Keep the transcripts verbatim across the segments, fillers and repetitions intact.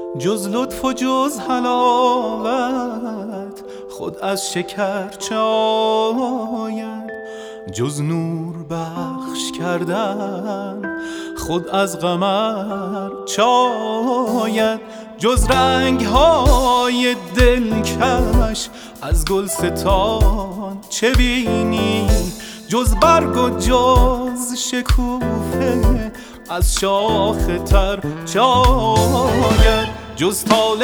جز لطف و جز حلاوت خود از شکر چه آید؟ جز نور بخش کردن خود از قمر چه آید؟ جز رنگ های دلکش از گلستان چه بینی؟ جز برگ و جز شکوفه از شاخ تر چه آید؟ جز طال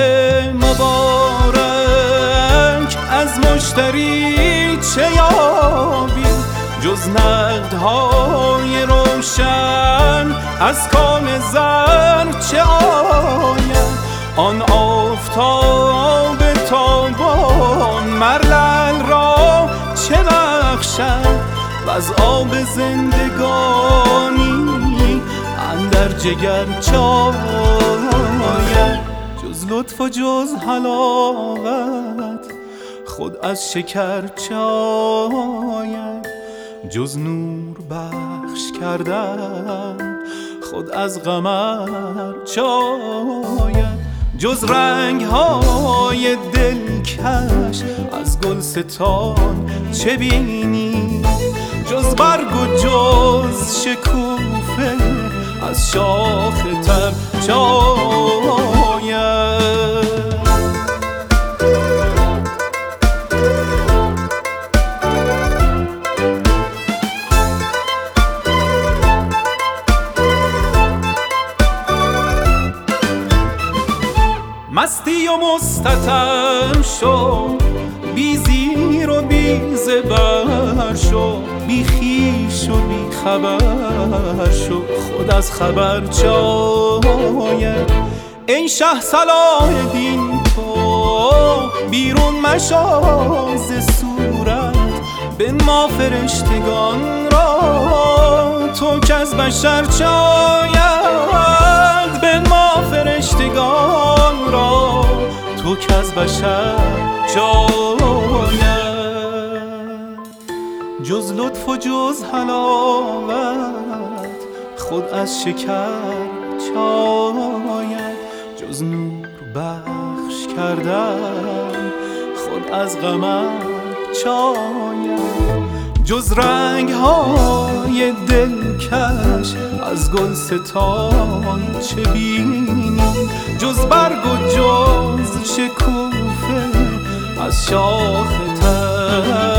مبارک از مشتری چه یابی؟ جز نقدهای روشن از کان زر چه آید؟ آن آفتاب تابان مر را چه بخشد؟ و از آب زندگانی اندر جگر چه آید؟ جز لطف و جز حلاوت خود از شکر چه آید؟ جز نور بخش کردن خود از قمر چه آید؟ جز رنگ های دلکش از گلستان چه بینی؟ جز برگ و جز شکوفه از شاخ تر چه آید؟ مستی و مستتر شو، بی زیر و بی زبر شو، بی خویش و بی خبر شو، خود از خبر چه آید؟ ای شه صلاح دین تو بیرون مشو ز صورت، بنما فرشتگان را تو کز بشر چه آید؟ بنما فرشتگان را تو کز بشر چه آید؟ جز لطف و جز حلاوت خود از شکر چه آید؟ جز نور بخش کردن خود از قمر چه آید؟ جز رنگ های دلکش از گلستان چه بینی؟ جز برگ و جز شکوفه از شاخ تر